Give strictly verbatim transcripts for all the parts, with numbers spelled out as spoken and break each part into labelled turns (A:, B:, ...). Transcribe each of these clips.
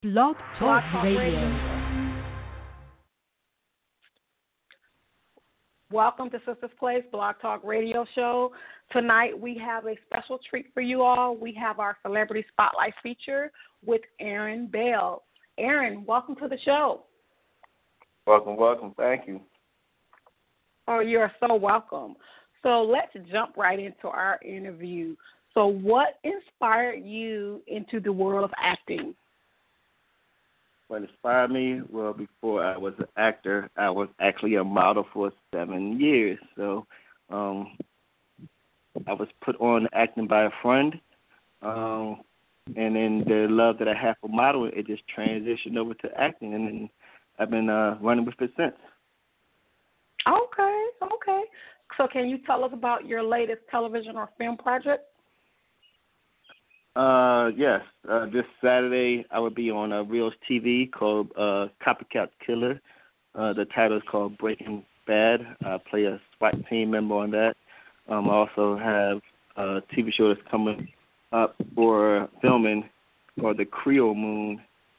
A: Blog Talk Radio.
B: Welcome to Sisters Place Blog Talk Radio Show. Tonight we have a special treat for you all. We have our Celebrity Spotlight feature with Aaron Bell. Aaron, welcome to the show.
C: Welcome, welcome. Thank you.
B: Oh, you're so welcome. So let's jump right into our interview. So what inspired you into the world of acting?
C: What inspired me? Well, before I was an actor, I was actually a model for seven years. So um, I was put on acting by a friend. Um, and then the love that I have for modeling, it just transitioned over to acting. And then I've been uh, running with it since.
B: Okay, okay. So can you tell us about your latest television or film project?
C: Uh, yes. Uh, this Saturday I will be on a Reels T V called uh, Copycat Killer. Uh, the title is called Breaking Bad. I play a SWAT team member on that. Um, I also have a T V show that's coming up for filming called The Creole Moon.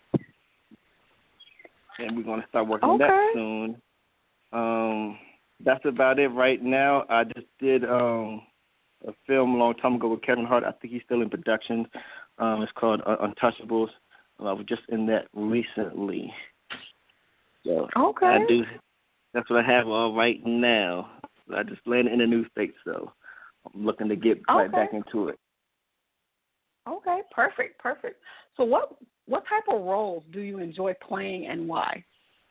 C: And we're going to start working
B: okay.
C: on that soon. Um, that's about it right now. I just did um, a film a long time ago with Kevin Hart. I think he's still in production. Um, it's called uh, Untouchables. Uh, I was just in that recently. So
B: okay.
C: I do. That's what I have all right now. I just landed in a new state, so I'm looking to get
B: okay.
C: right back into it.
B: Okay, perfect, perfect. So what what type of roles do you enjoy playing and why?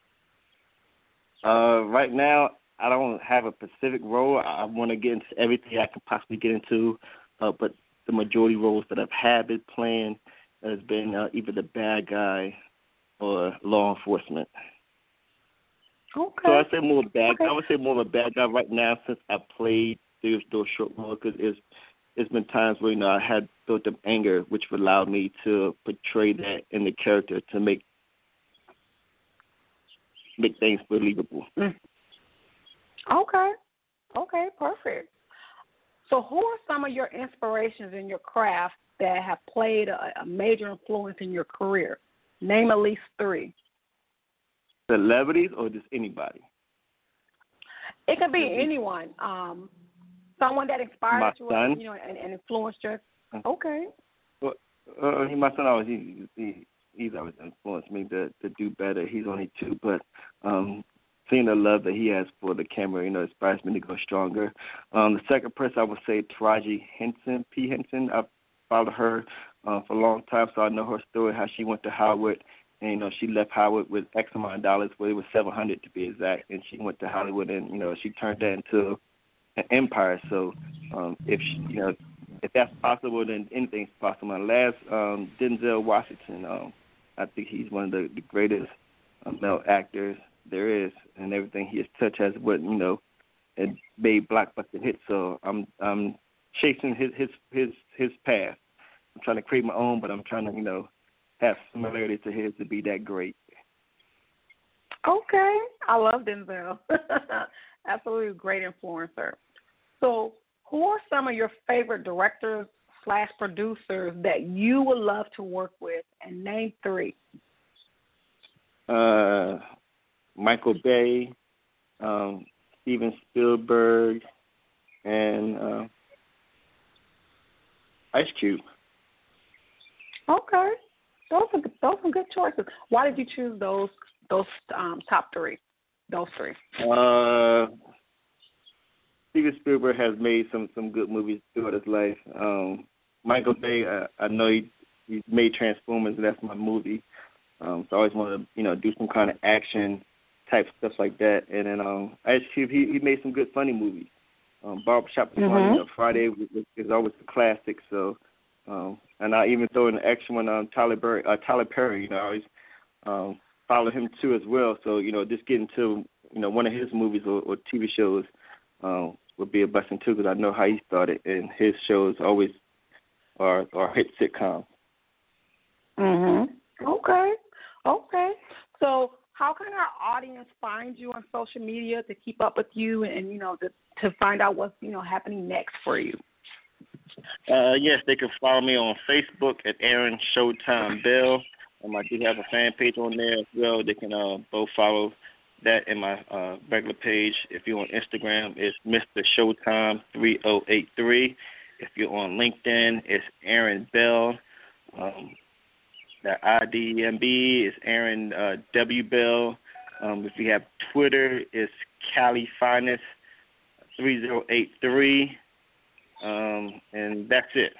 C: Uh, right now, I don't have a specific role. I want to get into everything I can possibly get into, uh, but the majority roles that I've had been playing has been uh, either the bad guy or law enforcement.
B: Okay.
C: So I say more bad.
B: Okay.
C: I would say more of a bad guy right now since I played those, those short roles because it's it's been times where you know I had built up anger, which allowed me to portray that in the character to make make things believable.
B: Mm. Okay. Okay, perfect. So who are some of your inspirations in your craft that have played a, a major influence in your career? Name at least three.
C: Celebrities or just anybody?
B: It could be anyone. Um, someone that inspired
C: my
B: you,
C: son.
B: you know, and, and influenced you. Okay.
C: Well, uh, he, my son always he, he he's always influenced me to to do better. He's only two, but um, seeing the love that he has for the camera, you know, inspires me to go stronger. Um, the second person I would say Taraji Henson, P. Henson. I've followed her uh, for a long time, so I know her story, how she went to Howard. And, you know, she left Howard with X amount of dollars, well, it was seven hundred to be exact, and she went to Hollywood, and, you know, she turned that into an empire. So um, if, she, you know, if that's possible, then anything's possible. And last, um, Denzel Washington, um, I think he's one of the, the greatest uh, male actors there is, and everything he has touched has, what, you know, and made blockbuster hits. So I'm I'm chasing his, his, his, his path. I'm trying to create my own, but I'm trying to, you know, have similarity to his to be that great.
B: Okay. I love Denzel. Absolutely great influencer. So who are some of your favorite directors slash producers that you would love to work with? And name three.
C: Uh, Michael Bay, um, Steven Spielberg, and uh, Ice Cube.
B: Okay. Those are those are good choices. Why did you choose those those um, top three? Those three.
C: Uh, Steven Spielberg has made some, some good movies throughout his life. Um, Michael Bay, uh, I know he he made Transformers, and that's my movie. Um, so I always wanted to, you know, do some kind of action type stuff like that. And then um, Ice Cube, he, he made some good funny movies. Um, Barbershop is
B: mm-hmm.
C: one. You know, Friday is always a classic. So. Um, and I even throw in the extra one on Tyler Perry. Uh, Tyler Perry, you know, I always um, follow him too as well. So you know, just getting to you know one of his movies or, or T V shows um, would be a blessing too, because I know how he started, and his shows always are are hit sitcoms.
B: Mhm. Okay. Okay. So how can our audience find you on social media to keep up with you and you know to to find out what's you know happening next for you?
C: Uh, yes, they can follow me on Facebook at Aaron Showtime Bell. Um, I do have a fan page on there as well. They can uh, both follow that in my uh, regular page. If you're on Instagram, it's Mister Showtime three oh eight three. If you're on LinkedIn, it's Aaron Bell. Um, the I D M B is Aaron uh, W. Bell. Um, if you have Twitter, it's Cali Finest three oh eight three. Um, and that's it.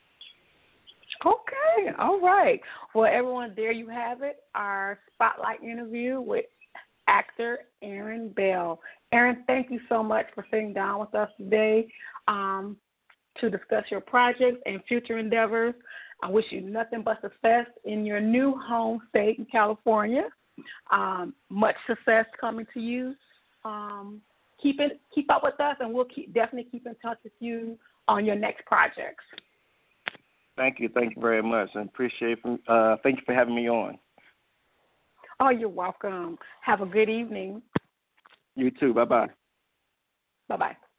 B: Okay, all right. Well, everyone, there you have it, our spotlight interview with actor Aaron Bell. Aaron, thank you so much for sitting down with us today um, to discuss your projects and future endeavors. I wish you nothing but success in your new home state in California. Um, much success coming to you. Um, keep it, keep up with us, and we'll keep definitely keep in touch with you on your next projects.
C: Thank you. Thank you very much. I appreciate it. Uh, thank you for having me on.
B: Oh, you're welcome. Have a good evening.
C: You too. Bye-bye.
B: Bye-bye.